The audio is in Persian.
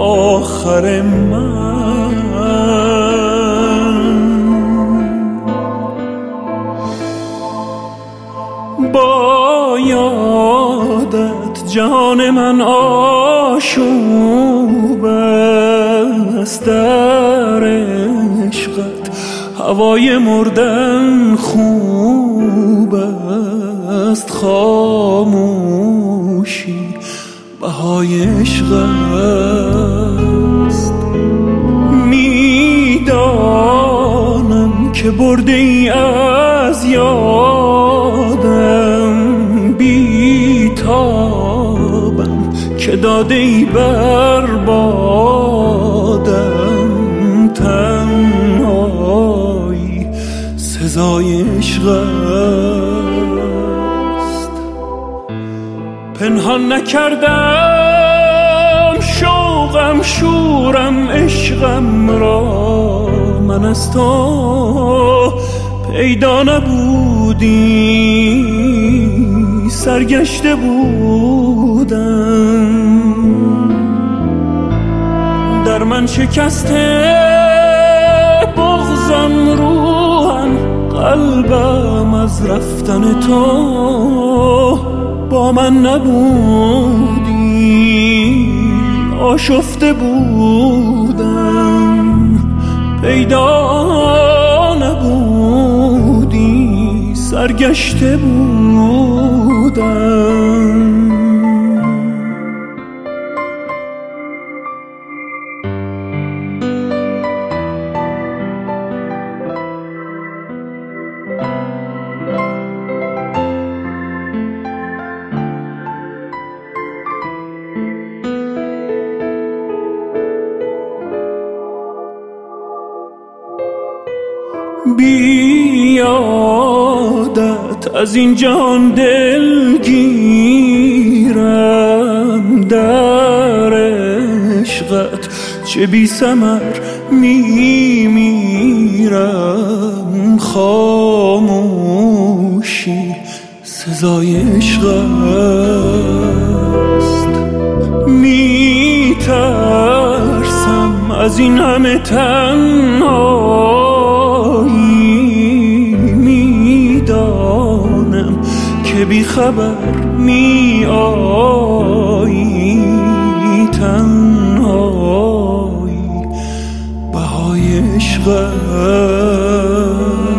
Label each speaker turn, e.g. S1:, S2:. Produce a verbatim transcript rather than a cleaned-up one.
S1: آخر من. با یادت جان من آشوب است، در عشقت هوای مردن خوب است، خاموشی بهای عشق است. میدانم که برده ای از یادم، بیتابم که داده ای بر بادم، تنهایی سزای عشق است. پنهان نکردم شوقم شورم عشقم را، من از تو پیدا نبودی سرگشته بودم. در من شکسته بغضم روحم، قلبم از رفتن تو با من نبودی آشفته بودم. پیدا نبودی سرگشته بودم. بیادت از این جهان دلگیرم، در عشقت چه بی ثمر میمیرم. خاموشی سزای عشق است. میترسم از این همه تنهایی، میدانم که بی خبر می آیی، تنهایی بهای عشق است.